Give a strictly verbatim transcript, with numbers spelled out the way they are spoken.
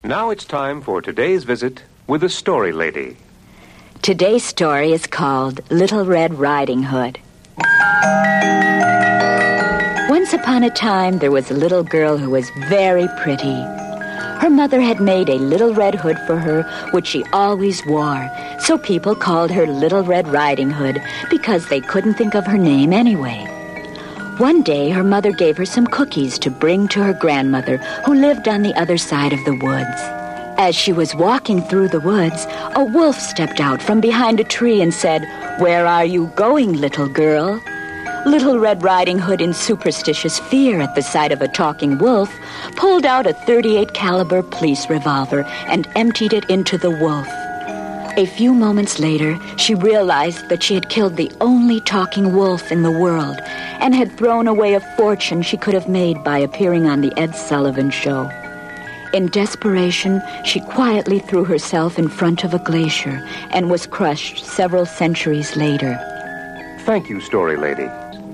Now it's time for today's visit with the Story Lady. Today's story is called Little Red Riding Hood. Once upon a time, there was a little girl who was very pretty. Her mother had made a little red hood for her, which she always wore, so people called her Little Red Riding Hood because they couldn't think of her name anyway. One day, her mother gave her some cookies to bring to her grandmother, who lived on the other side of the woods. As she was walking through the woods, a wolf stepped out from behind a tree and said, "Where are you going, little girl?" Little Red Riding Hood, in superstitious fear at the sight of a talking wolf, pulled out a thirty-eight caliber police revolver and emptied it into the wolf. A few moments later, she realized that she had killed the only talking wolf in the world and had thrown away a fortune she could have made by appearing on the Ed Sullivan Show. In desperation, she quietly threw herself in front of a glacier and was crushed several centuries later. Thank you, Story Lady.